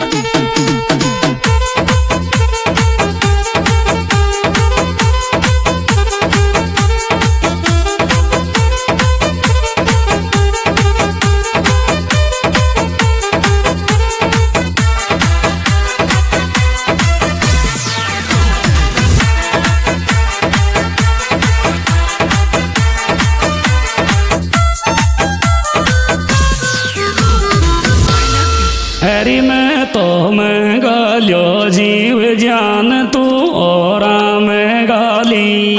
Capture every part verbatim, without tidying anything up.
हरी में तो मैं गालियो जीव जान तू और मैं गाली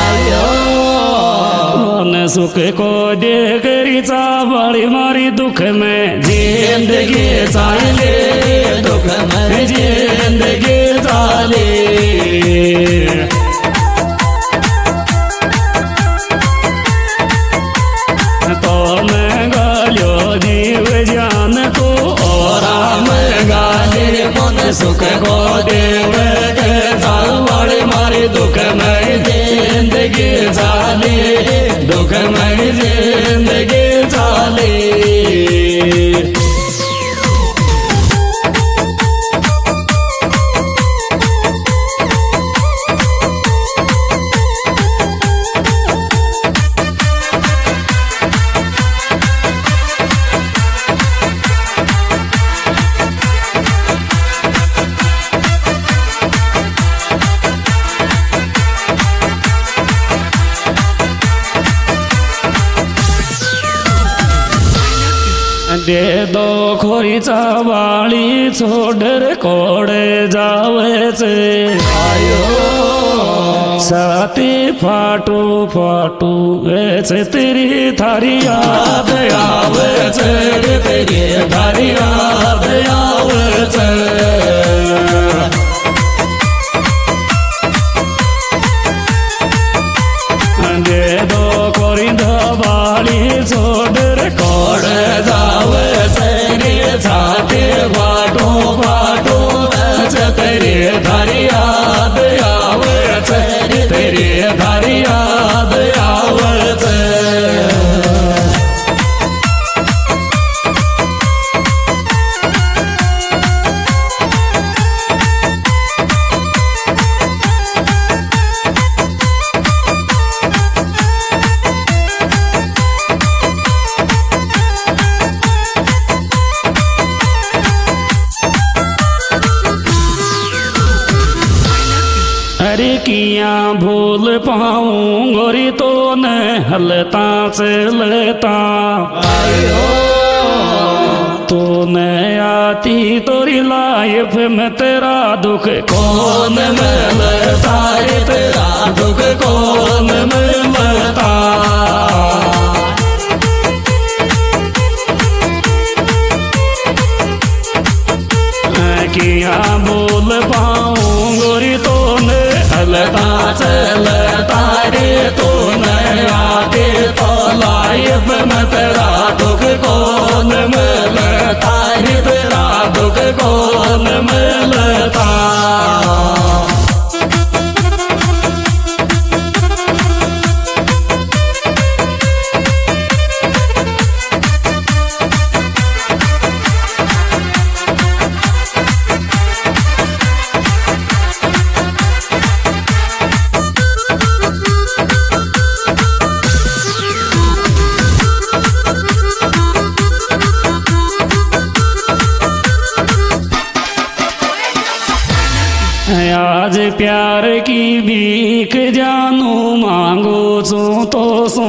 मन सुख को दे करी चावड़ी मारी दुख में जिंदगी चाले दुख में जिंदगी चाले तो मैं गालियो जीव जान तू और मैं गाली मन सुख को देव के चावड़ी मारी दुख में जिंदगी चाले दुख में जिंदगी चाले दे दो खोरी चावाली छोड़र कोड़े जावे से आयो छाती फाटू फाटू ऐसे तेरी थारी याद आवे से तेरी थारी याद आवे से दे दो खोरी चावाली छोड़र कोड़े जावे छाती फाटो फाटो तेरे धारी याद आवे तेरे धारी याद आवे अरे किया भूल पाऊं गोरी तो न हलता चलता तो न आती तोरी लाइफ में तेरा दुख कौन मिलता तेरा दुख कौन मिलता किया भूल पाऊं गोरी तो चलता चलता रे तो आगे तो लाइफ में तेरा दुख कौन मिलता रे तेरा दुख कौन मिलता आज प्यार की भीख जानू मांगो सो तो सो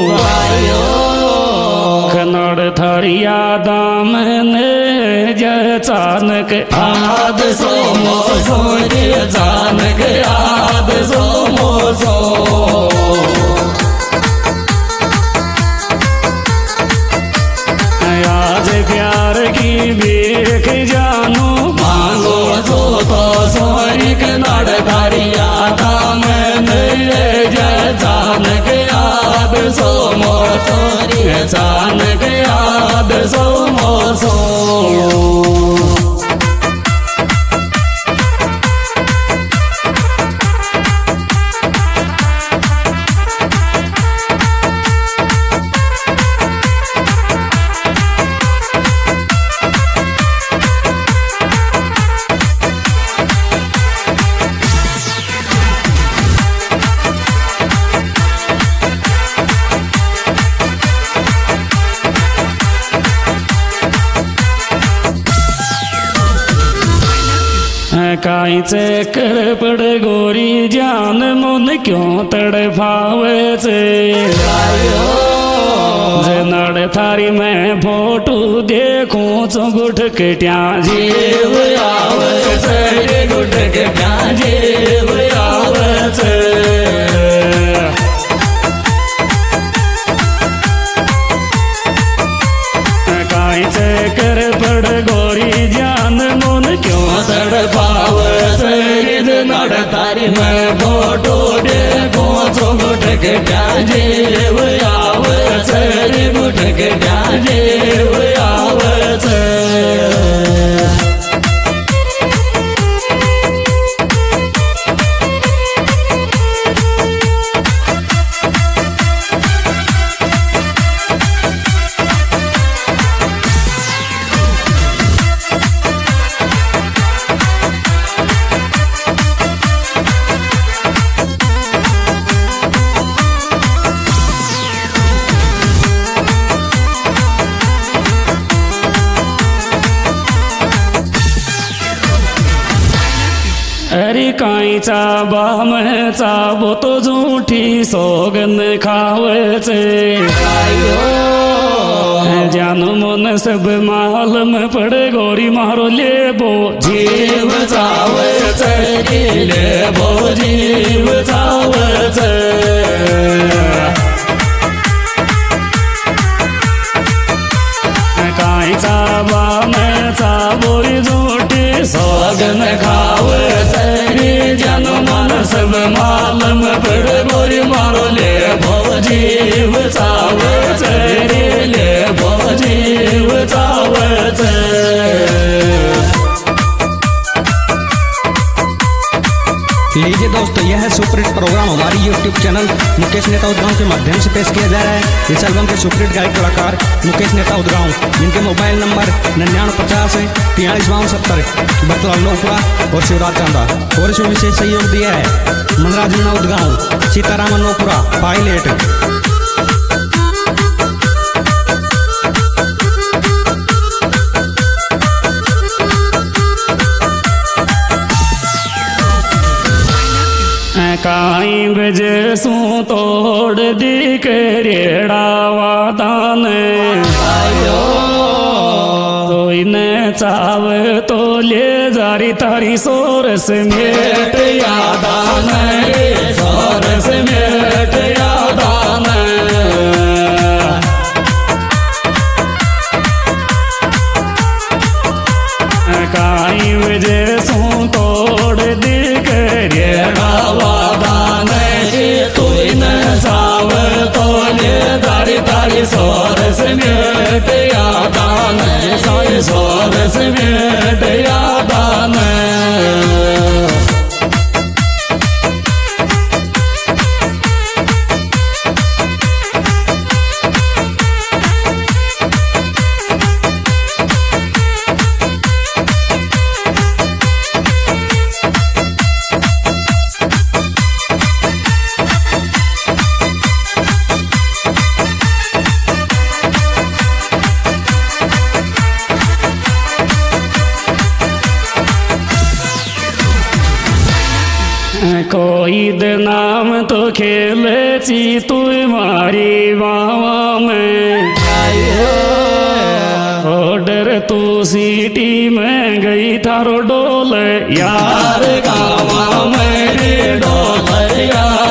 कन्नड़ थरिया दाम ने जानक आद सो मोसो जानक आद सो मोसो आज प्यार की भीख जानू मांगो सो तो सोरी कन्नड़ थरिया दाम ने जानक आद सो मोसो जानक आद सो मोसो काई चक्कर पड़ गोरी जान मन क्यों तड़फावे से जनड़ थारी मैं फोटू देखूं तो गुठ के ट्या जीव आवे से गुठ के ट्या जीव आवे से काई चक्कर पड़ गोरी जान मन क्यों तड़पावे से जनड़ थारी मैं फोटू देखूं तो गुठ के ट्या जीव आवे से गुठ के ट्या जीव आवे से अरे काई चाबा में चाबो तो झूठी सोगन खावे से जानो मन सब माल में पड़े गोरी मारो ले बो जीव चावे से ले बो जीव चावे से काई चाबा में चाबो झूठी सोगन खावे जन मन सब माल में पड़ गोरी मारो ले भो जीव चावे से ले भो जीव चावे से लीजिए दोस्तों, यह है सुपरहिट प्रोग्राम हमारी यूट्यूब चैनल मुकेश नेता उदगांव के माध्यम से पेश किया जा रहा है। इस एल्बम के सुपरहिट गायक कलाकार मुकेश नेता उदगांव, जिनके मोबाइल नंबर निन्यानवे पचास तियालीस बावन सत्तर बतलाल नोपुरा और शिवराज चांदा, और इसमें विशेष सहयोग दिया है मनराज मीणा उदगांव, सीतारामन नोपुरा, पायलट। काई बजे सू तोड़ दी करेड़ा वादान कोई न चाव तो ले जारी तारी सोरस मेट यादान सोरस मेट यादान काई बजे सू तोड़ दी करेड़ा सोरस मेट यादान साई सोरस मेट यादान कोई दे नाम तो खेल ची तू मारी बावा में ऑर्डर तू सीटी में गई थारो डोल यार गावा में डोल यार